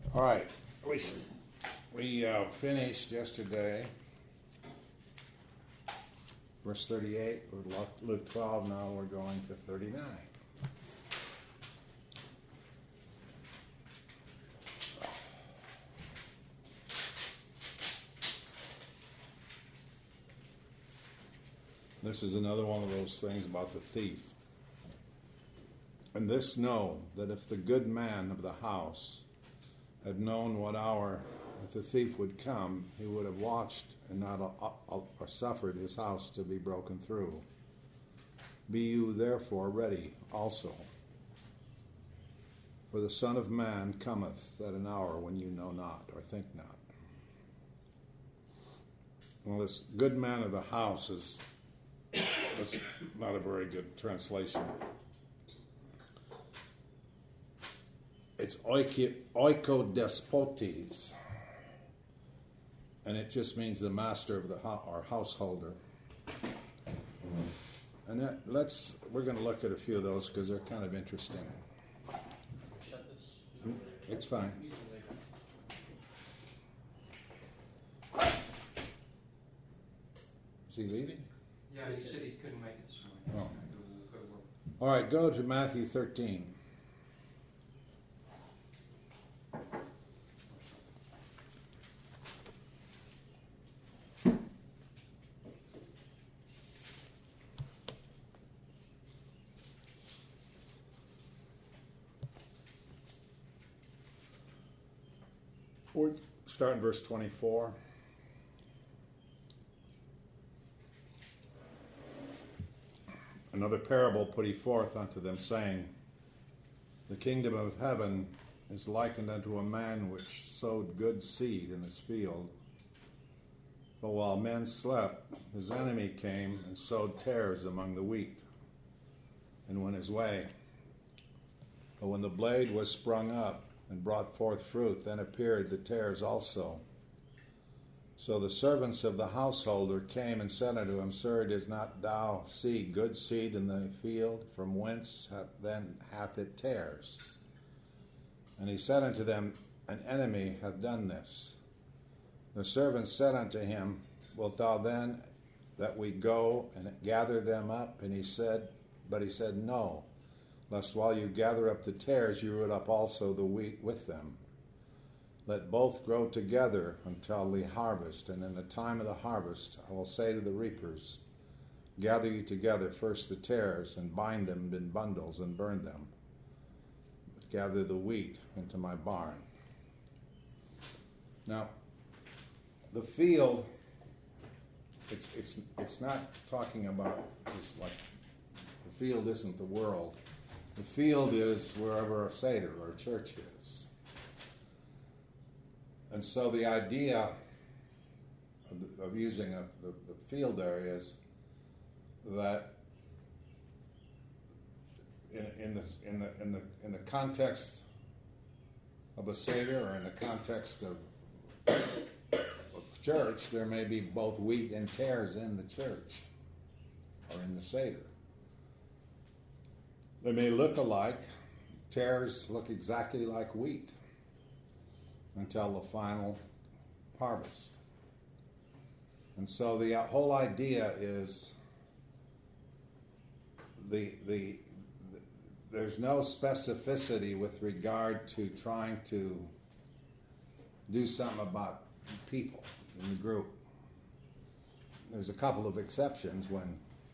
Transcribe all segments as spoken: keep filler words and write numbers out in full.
All right, we we uh, finished yesterday, verse thirty-eight. We're Luke twelve. Now we're going to thirty-nine. This is another one of those things about the thief. And this know, that if the good man of the house had known what hour that the thief would come, he would have watched and not uh, uh, or suffered his house to be broken through. Be you therefore ready also, for the Son of Man cometh at an hour when you know not or think not. Well, this good man of the house is that's not a very good translation. It's oikodespotes, and it just means the master of the ho- or householder. And that, let's we're going to look at a few of those because they're kind of interesting. It's fine. Is he leaving? Yeah, he said he couldn't make it this morning. Oh. All right, go to Matthew thirteen. We'll start in verse twenty-four. Another parable put he forth unto them, saying, The kingdom of heaven is likened unto a man which sowed good seed in his field. But while men slept, his enemy came and sowed tares among the wheat, and went his way. But when the blade was sprung up and brought forth fruit, then appeared the tares also. So the servants of the householder came and said unto him, Sir, didst not thou see good seed in the field? From whence hath, then hath it tares? And he said unto them, An enemy hath done this. The servants said unto him, Wilt thou then that we go and gather them up? And he said, But he said, No, lest while you gather up the tares, you root up also the wheat with them. Let both grow together until the harvest, and in the time of the harvest I will say to the reapers, Gather you together first the tares, and bind them in bundles, and burn them. But gather the wheat into my barn. Now, the field, it's it's it's not talking about this like the field isn't the world. The field is wherever a Seder or a church is. And so the idea of, of using a, the, the field there is that in, in the in the in the in the context of a Seder or in the context of, of church, there may be both wheat and tares in the church or in the Seder. They may look alike. Tares look exactly like wheat until the final harvest. And so the whole idea is the, the the there's no specificity with regard to trying to do something about people in the group. There's a couple of exceptions when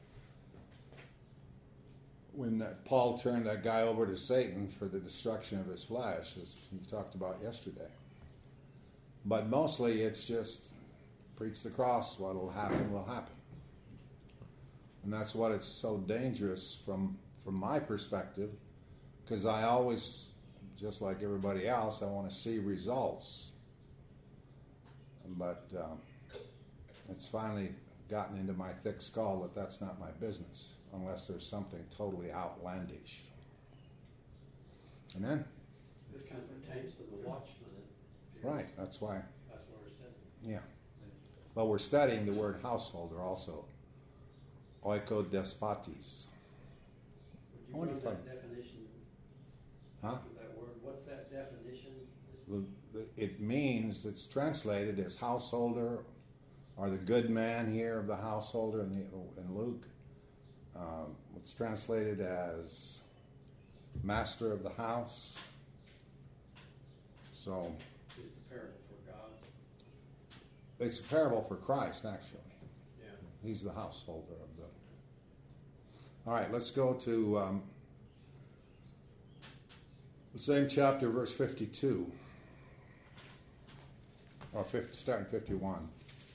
when that Paul turned that guy over to Satan for the destruction of his flesh, as we talked about yesterday. But mostly it's just preach the cross, what will happen will happen. And that's what it's so dangerous from, from my perspective, because I always, just like everybody else, I want to see results. But um, it's finally gotten into my thick skull that that's not my business, unless there's something totally outlandish. Amen? This kind of pertains to the watchman. Right, that's why. That's what we're studying. Yeah. Well, we're studying the word householder also. Oikodespotes. Would you I wonder know if that definition? Huh? That word, what's that definition? The, it means, it's translated as householder, or the good man here of the householder in, the, in Luke. Um, it's translated as master of the house. So It's the parable for God. it's a parable for Christ, actually. Yeah. He's the householder of the... All right, let's go to um, the same chapter, verse fifty-two. Or fifty, starting fifty-one.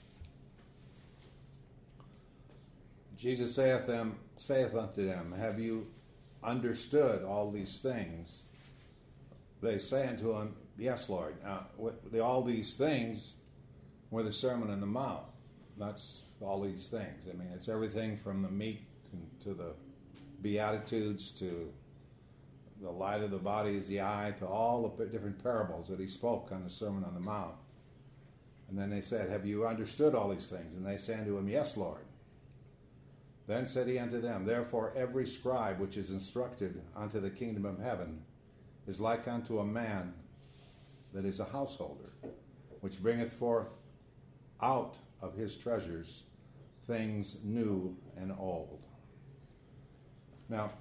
Jesus saith them, saith unto them, have you understood all these things? They say unto him, yes, Lord. Now, what, the, all these things were the Sermon on the Mount. That's all these things. I mean, it's everything from the meat to the Beatitudes to the light of the body is the eye, to all the different parables that he spoke on the Sermon on the Mount. And then they said, have you understood all these things? And they say unto him, yes, Lord. Then said he unto them, therefore every scribe which is instructed unto the kingdom of heaven is like unto a man that is a householder, which bringeth forth out of his treasures things new and old. Now,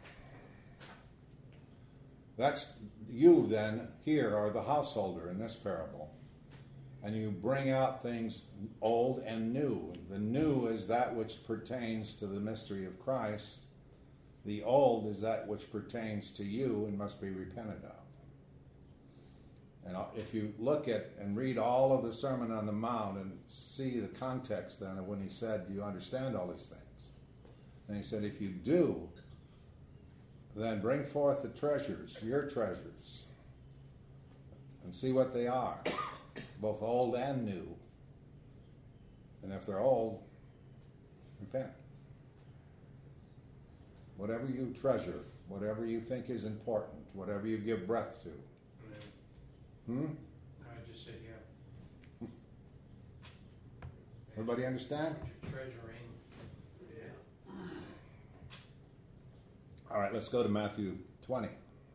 that's you then here are the householder in this parable. And you bring out things old and new. The new is that which pertains to the mystery of Christ. The old is that which pertains to you and must be repented of. And if you look at and read all of the Sermon on the Mount and see the context then of when he said, do you understand all these things? And he said, if you do, then bring forth the treasures, your treasures, and see what they are, both old and new. And if they're old, repent. Whatever you treasure, whatever you think is important, whatever you give breath to. Hmm? I just said, yeah. Everybody understand? What you're treasuring. Yeah. All right, let's go to Matthew twenty.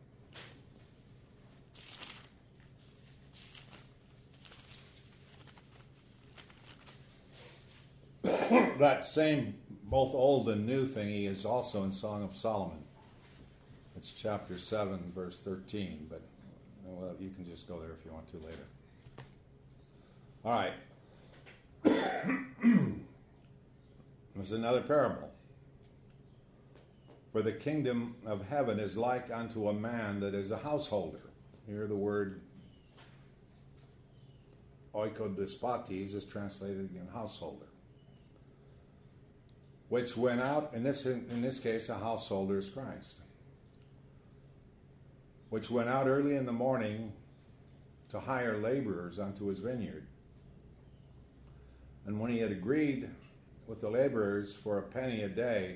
That same, both old and new thingy is also in Song of Solomon. It's chapter seven, verse thirteen, but well, you can just go there if you want to later. All right. There's another parable. For the kingdom of heaven is like unto a man that is a householder. Here the word oikodespotes is translated again, householder. Which went out, in this, in this case, a householder is Christ. Which went out early in the morning to hire laborers unto his vineyard. And when he had agreed with the laborers for a penny a day,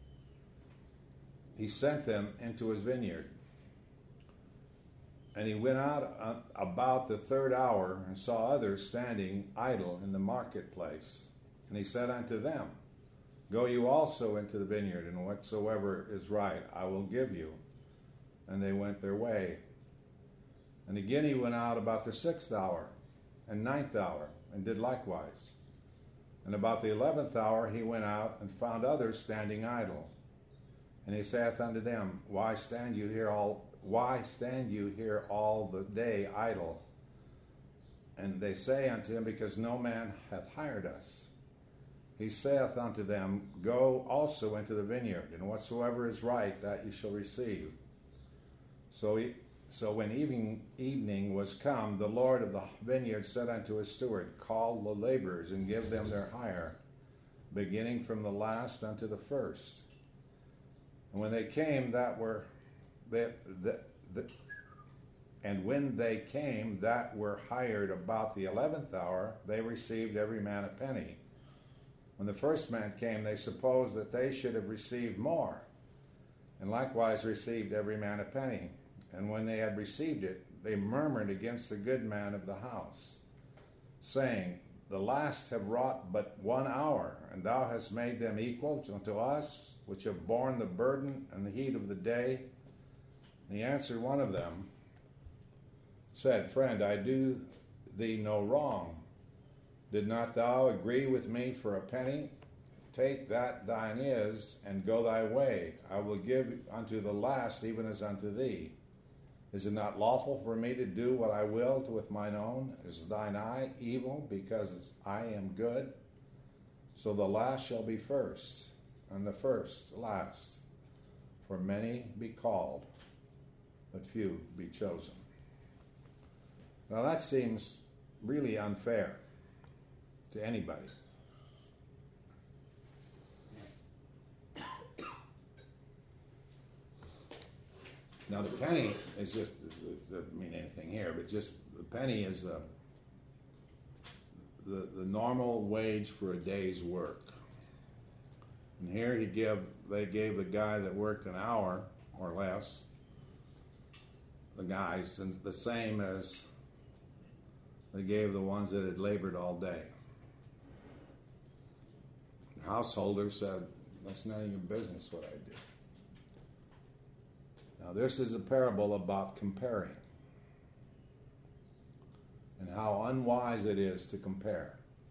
he sent them into his vineyard. And he went out about the third hour and saw others standing idle in the marketplace. And he said unto them, go you also into the vineyard, and whatsoever is right I will give you. And they went their way. And again he went out about the sixth hour and ninth hour, and did likewise. And about the eleventh hour he went out and found others standing idle. And he saith unto them, Why stand you here all why stand you here all the day idle? And they say unto him, Because no man hath hired us. He saith unto them, Go also into the vineyard, and whatsoever is right, that ye shall receive. So he, so when evening, evening was come, the Lord of the vineyard said unto his steward, Call the laborers, and give them their hire, beginning from the last unto the first. And when they came, that were that that, that and when they came that were hired about the eleventh hour, they received every man a penny. When the first man came, they supposed that they should have received more, and likewise received every man a penny. And when they had received it, they murmured against the good man of the house, saying, The last have wrought but one hour, and thou hast made them equal unto us, which have borne the burden and the heat of the day. And he answered one of them, said, Friend, I do thee no wrong. Did not thou agree with me for a penny? Take that thine is, and go thy way. I will give unto the last even as unto thee. Is it not lawful for me to do what I will to with mine own? Is thine eye evil because I am good? So the last shall be first, and the first last. For many be called, but few be chosen. Now that seems really unfair to anybody. Now the penny is just, it doesn't mean anything here, but just the penny is uh, the, the normal wage for a day's work. And here he give, they gave the guy that worked an hour or less, the guys, and the same as they gave the ones that had labored all day. The householder said, that's none of your business what I do. Now this is a parable about comparing and how unwise it is to compare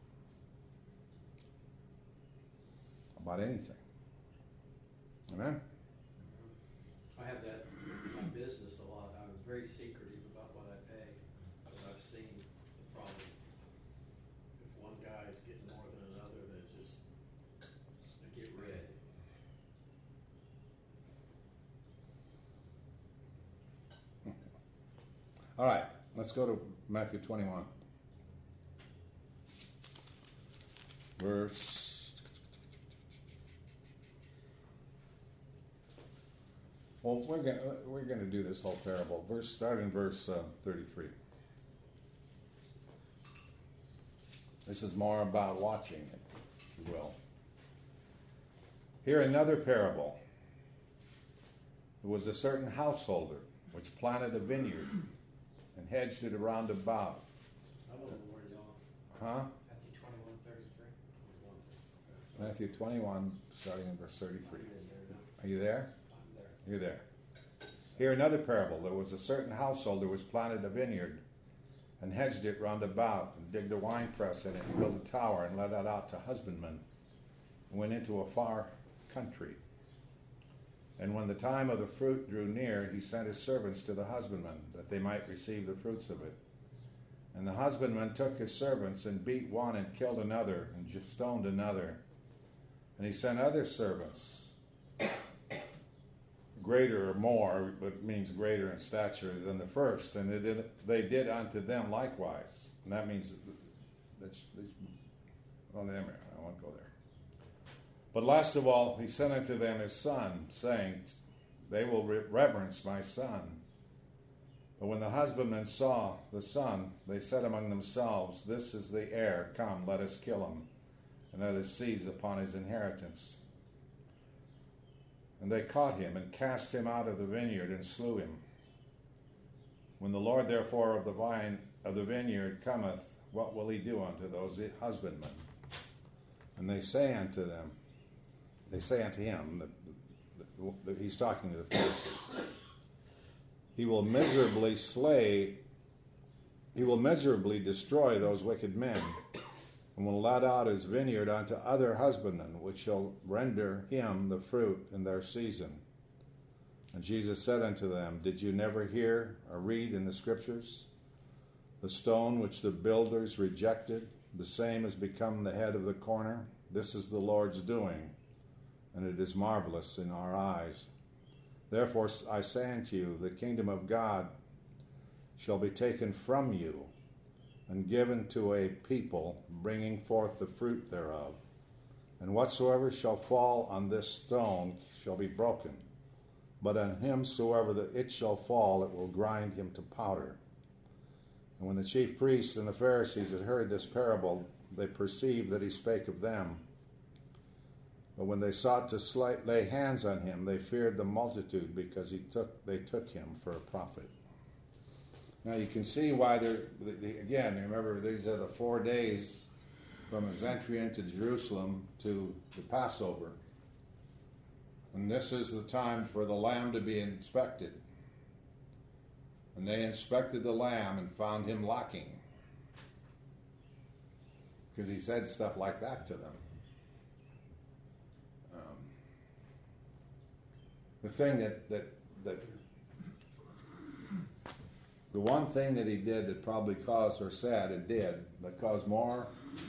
about anything. Amen? I have that in my business a lot. I'm very secretive about what I pay, because I've seen the problem. If one guy is getting more than another, they just they get red. All right, let's go to Matthew twenty-one. Verse... Well, we're going we're going to do this whole parable. Verse, start in verse uh, thirty-three. This is more about watching it, if you will. Here another parable. There was a certain householder which planted a vineyard and hedged it around about. I don't know where y'all. Huh? Matthew twenty-one thirty-three. Matthew twenty-one, starting in verse thirty-three. Are you there? I'm there. You're there. Here another parable. There was a certain householder which planted a vineyard and hedged it round about, and digged a winepress in it, and built a tower, and let it out to husbandmen, and went into a far country. And when the time of the fruit drew near, he sent his servants to the husbandmen, that they might receive the fruits of it. And the husbandman took his servants, and beat one, and killed another, and stoned another. And he sent other servants, greater or more, but means greater in stature than the first. And they did, they did unto them likewise. And that means, that's, that's, well, never mind, I won't go there. But last of all, he sent unto them his son, saying, they will re- reverence my son. But when the husbandmen saw the son, they said among themselves, this is the heir, come, let us kill him, and let us seize upon his inheritance. And they caught him, and cast him out of the vineyard, and slew him. When the Lord therefore of the vine of the vineyard cometh, what will he do unto those husbandmen? And they say unto them, they say unto him, that, that, that he's talking to the Pharisees, he will miserably slay, he will miserably destroy those wicked men, and will let out his vineyard unto other husbandmen, which shall render him the fruit in their season. And Jesus said unto them, did you never hear or read in the Scriptures? The stone which the builders rejected, the same has become the head of the corner. This is the Lord's doing, and it is marvelous in our eyes. Therefore I say unto you, the kingdom of God shall be taken from you, and given to a people, bringing forth the fruit thereof. And whatsoever shall fall on this stone shall be broken, but on himsoever that it shall fall, it will grind him to powder. And when the chief priests and the Pharisees had heard this parable, they perceived that he spake of them. But when they sought to slay, lay hands on him, they feared the multitude, because he took they took him for a prophet. Now you can see why they're, they, again, remember these are the four days from his entry into Jerusalem to the Passover. And this is the time for the lamb to be inspected. And they inspected the lamb and found him lacking. Because he said stuff like that to them. Um, the thing that, that, that, the one thing that he did that probably caused, or said it did, that caused more,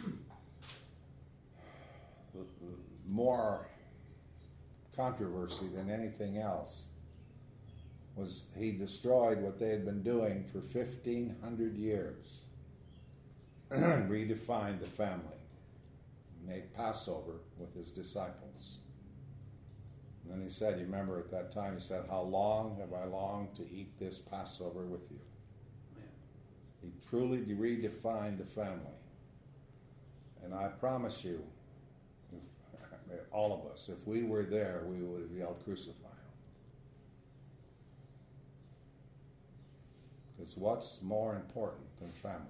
more controversy than anything else, was he destroyed what they had been doing for fifteen hundred years. Redefined the family. Made Passover with his disciples. And then he said, you remember at that time, he said, how long have I longed to eat this Passover with you? He truly redefined the family. And I promise you, if, all of us, if we were there, we would have yelled, crucify him. Because what's more important than family?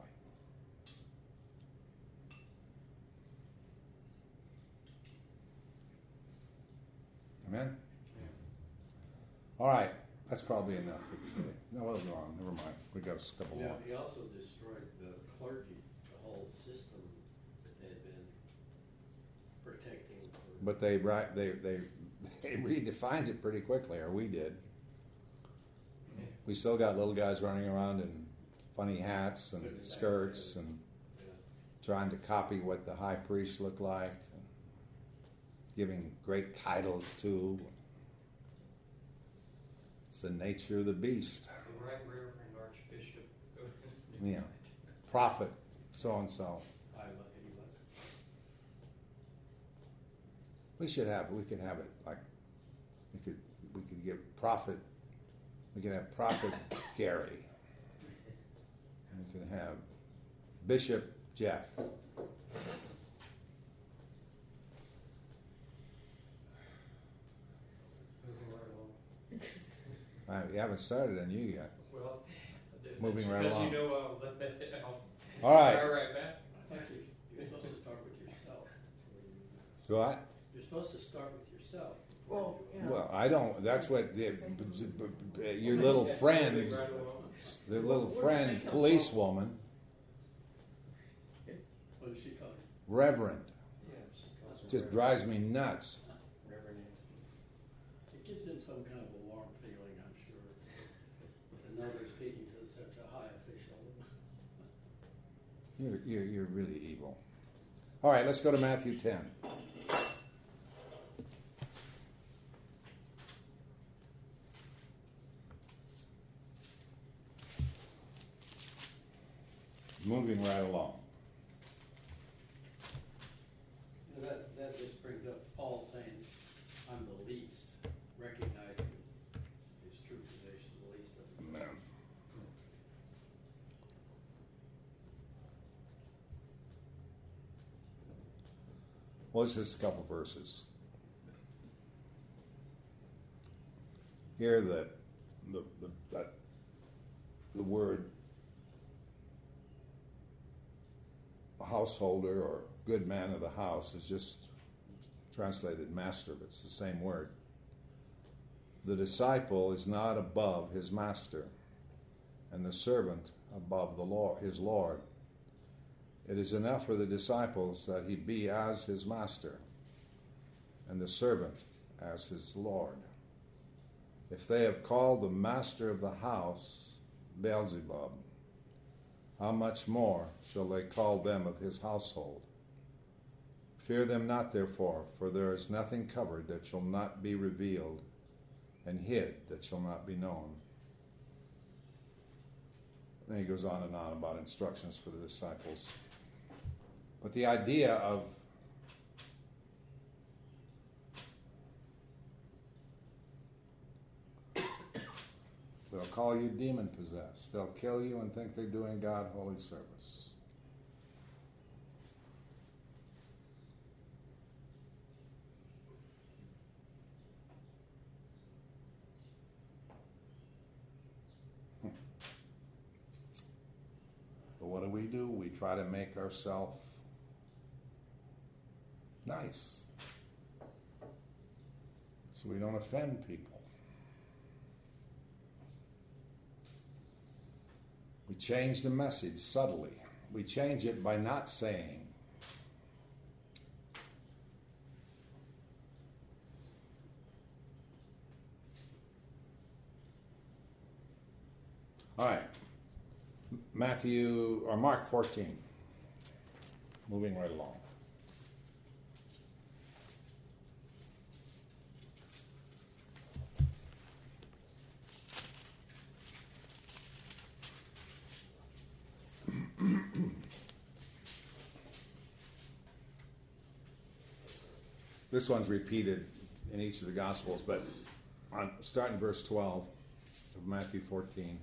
Amen? Yeah. All right. That's probably enough for today. No, well, go on. Never mind. We got a couple Yeah, more. he also destroyed the clergy, the whole system that they had been protecting. For But they right they they they redefined it pretty quickly, or we did. Yeah. We still got little guys running around in funny hats and Putting it back skirts together. and yeah. trying to copy what the high priest looked like, and giving great titles to. It's the nature of the beast. The Right Reverend Archbishop. Yeah. Prophet, so and so. I look at you like, We should have. We could have it like we could. We could give prophet. We could have Prophet Gary. We could have Bishop Jeff. Moving right along. I, we haven't started on you yet. Well, that's Moving right because along. you know I'll let that out. All right. All right, Matt. I think you, you're supposed to start with yourself. Go on. You're supposed to start with yourself. Well, yeah. Well, I don't. That's what the, your little friend, Moving right along. the little friend, policewoman, What does she call you? Reverend, Yeah, she calls her just Reverend. drives me nuts. Reverend. It gives him some kind of a warm feeling, I'm sure, with another speaking to such a high official. You're, you're, you're really evil. All right, let's go to Matthew ten. Moving right along. And that, that just brings up Paul saying, I'm the least, recognizing his true position, the least of them. Amen. Well, it's just a couple verses. Here, the the the that the word householder or good man of the house is just translated master, but it's the same word. The disciple is not above his master, and the servant above the Lord, his Lord. It is enough for the disciples that he be as his master, and the servant as his Lord. If they have called the master of the house Beelzebub, how much more shall they call them of his household? Fear them not, therefore, for there is nothing covered that shall not be revealed, and hid that shall not be known. Then he goes on and on about instructions for the disciples. But the idea of they'll call you demon possessed. They'll kill you and think they're doing God holy service. Hmm. But what do we do? We try to make ourselves nice so we don't offend people. We change the message subtly. We change it by not saying. All right. Matthew, or Mark fourteen. Moving right along. This one's repeated in each of the Gospels, but on starting verse twelve of Matthew fourteen.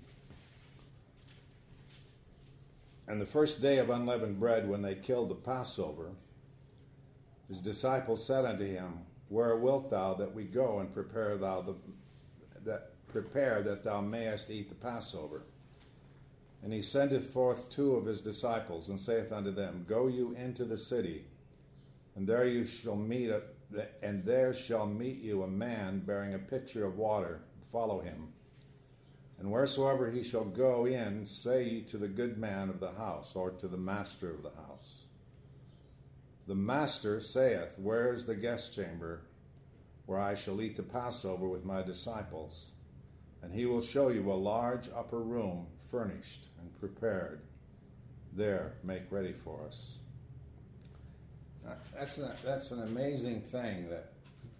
And the first day of unleavened bread, when they killed the Passover, his disciples said unto him, Where wilt thou that we go and prepare thou the that prepare that thou mayest eat the Passover? And he sendeth forth two of his disciples, and saith unto them, Go you into the city, and there you shall meet a, and there shall meet you a man bearing a pitcher of water. Follow him. And wheresoever he shall go in, say ye to the good man of the house, or to the master of the house. The master saith, Where is the guest chamber, where I shall eat the Passover with my disciples? And he will show you a large upper room, furnished and prepared. There, make ready for us. Now, that's an, that's an amazing thing that,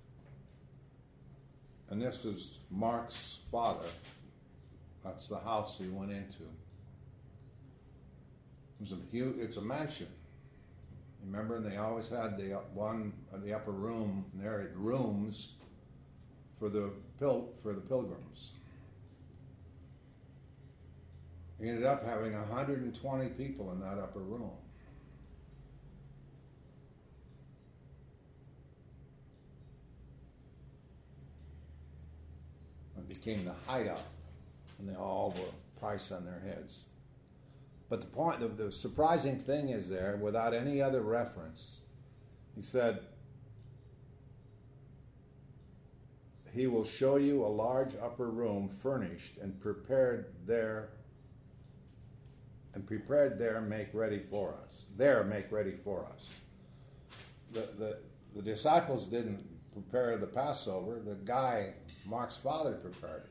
and this was Mark's father. That's the house he went into. It was a huge, it's a mansion. Remember, and they always had the up one, the upper room. And there had rooms for the pil, for the pilgrims. He ended up having one hundred twenty people in that upper room. It became the hideout. And they all were price on their heads. But the point, the, the surprising thing is there, without any other reference, he said, he will show you a large upper room furnished and prepared there, and prepared there make ready for us. There make ready for us. The, the, the disciples didn't prepare the Passover. The guy, Mark's father, prepared it.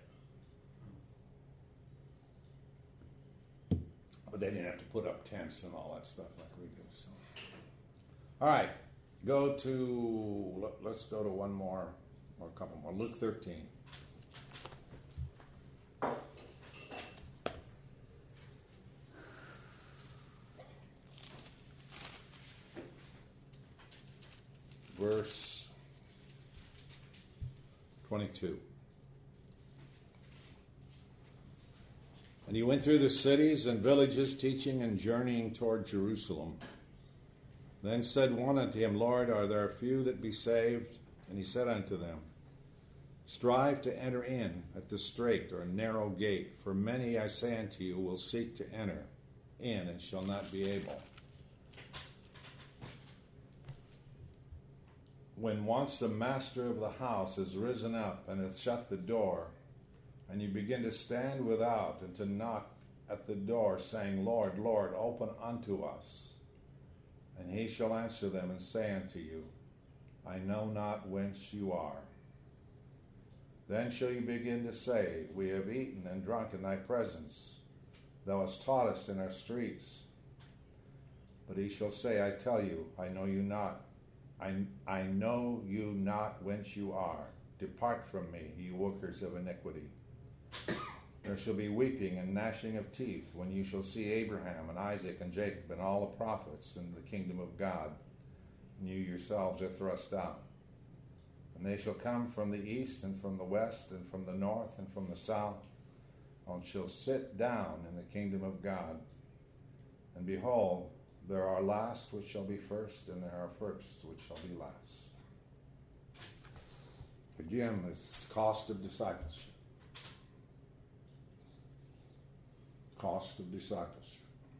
But they didn't have to put up tents and all that stuff like we do. So, all right, go to, let's go to one more, or a couple more. Luke thirteen. Verse twenty-two. And he went through the cities and villages, teaching and journeying toward Jerusalem. Then said one unto him, Lord, are there few that be saved? And he said unto them, Strive to enter in at the strait or narrow gate, for many, I say unto you, will seek to enter in and shall not be able. When once the master of the house is risen up and hath shut the door, and you begin to stand without and to knock at the door, saying, Lord, Lord, open unto us. And he shall answer them and say unto you, I know not whence you are. Then shall you begin to say, We have eaten and drunk in thy presence. Thou hast taught us in our streets. But he shall say, I tell you, I know you not. I, I know you not whence you are. Depart from me, ye workers of iniquity. There shall be weeping and gnashing of teeth when you shall see Abraham and Isaac and Jacob and all the prophets in the kingdom of God, and you yourselves are thrust out. And they shall come from the east and from the west and from the north and from the south, and shall sit down in the kingdom of God. And behold, there are last which shall be first, and there are first which shall be last. Again, this cost of discipleship. Cost of discipleship.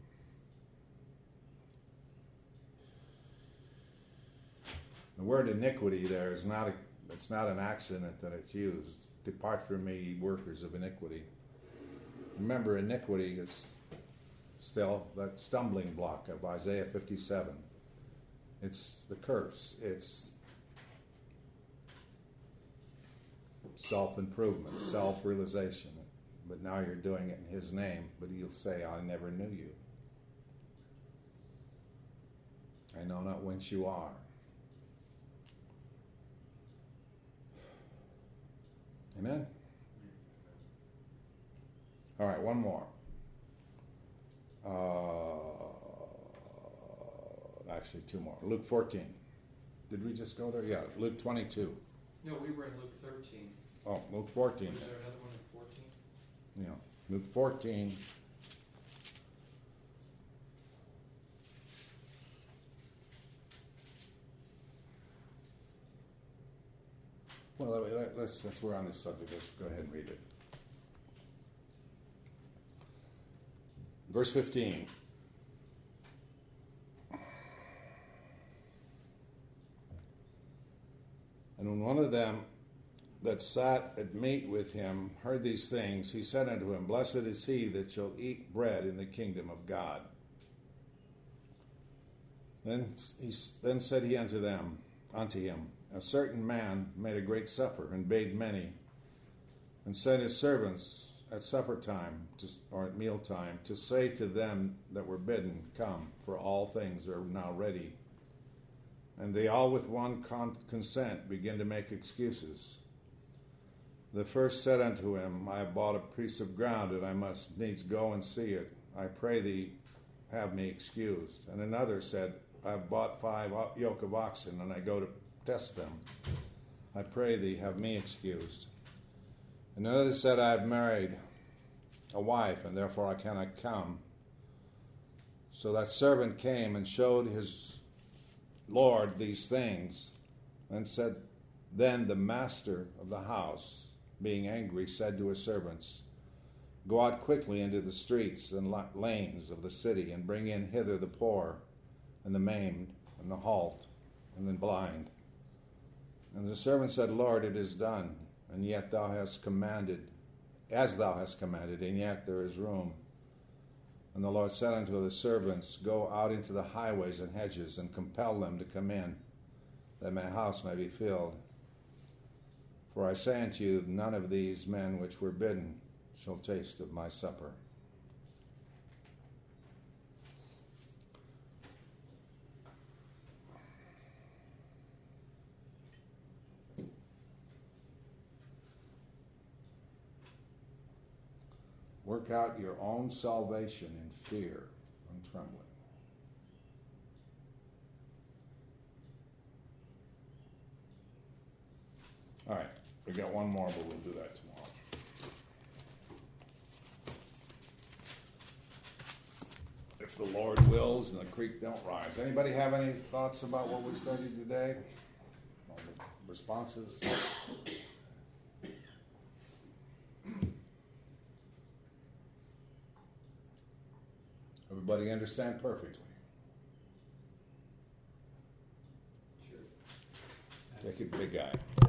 The word iniquity there is not a, it's not an accident that it's used. Depart from me, ye workers of iniquity. Remember, iniquity is still, that stumbling block of Isaiah fifty-seven. It's the curse. It's self-improvement, self-realization. But now you're doing it in his name, but he'll say, I never knew you. I know not whence you are. Amen? All right, one more. Uh, actually, two more. Luke fourteen. Did we just go there? Yeah, Luke twenty-two. No, we were in Luke thirteen. Oh, Luke fourteen. Was there another one in fourteen? Yeah, Luke fourteen. Well, let's, since we're on this subject, let's go ahead and read it. Verse fifteen. And when one of them that sat at meat with him heard these things, he said unto him, Blessed is he that shall eat bread in the kingdom of God. Then he then said he unto them, unto him, A certain man made a great supper, and bade many, and sent his servants at supper time, to, or at meal time, to say to them that were bidden, Come, for all things are now ready. And they all with one con- consent begin to make excuses. The first said unto him, I have bought a piece of ground, and I must needs go and see it. I pray thee, have me excused. And another said, I have bought five yoke of oxen, and I go to test them. I pray thee, have me excused. And another said, I have married a wife, and therefore I cannot come. So that servant came and showed his Lord these things, and said, Then the master of the house, being angry, said to his servants, Go out quickly into the streets and lanes of the city, and bring in hither the poor, and the maimed, and the halt, and the blind. And the servant said, Lord, it is done, and yet thou hast commanded, as thou hast commanded, and yet there is room. And the Lord said unto the servants, Go out into the highways and hedges, and compel them to come in, that my house may be filled. For I say unto you, none of these men which were bidden shall taste of my supper. Work out your own salvation in fear and trembling. All right, we got one more, but we'll do that tomorrow. If the Lord wills and the creek don't rise. Anybody have any thoughts about what we studied today? All the responses? Everybody understand perfectly? Sure. Take it, big guy.